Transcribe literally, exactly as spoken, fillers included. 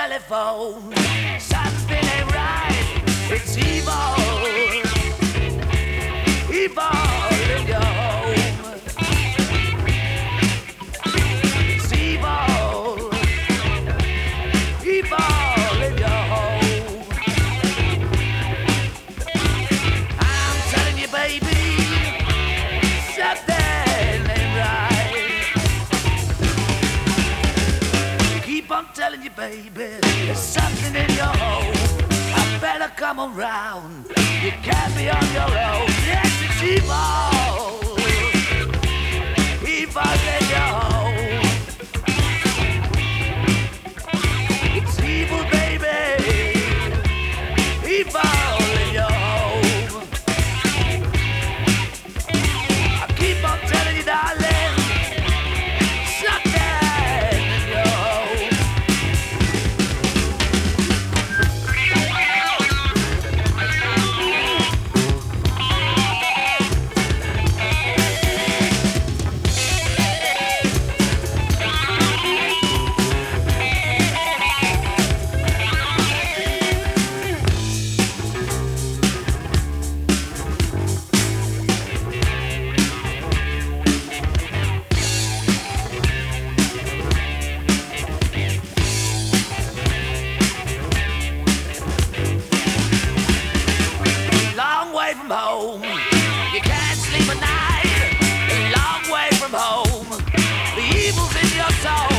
telephone. Something ain't right. It's evil. Evil in your home. It's evil. Evil in your home. I'm telling you, baby, something ain't right. Keep on telling you, baby, there's something in your home. I better come around. You can't be on your own. Yes, it's evil. Evil in your home. It's evil, baby. Evil in your home. I keep on telling you, darling, something in your home. Long way from home, you can't sleep at night. A long way from home, the evil's in your soul.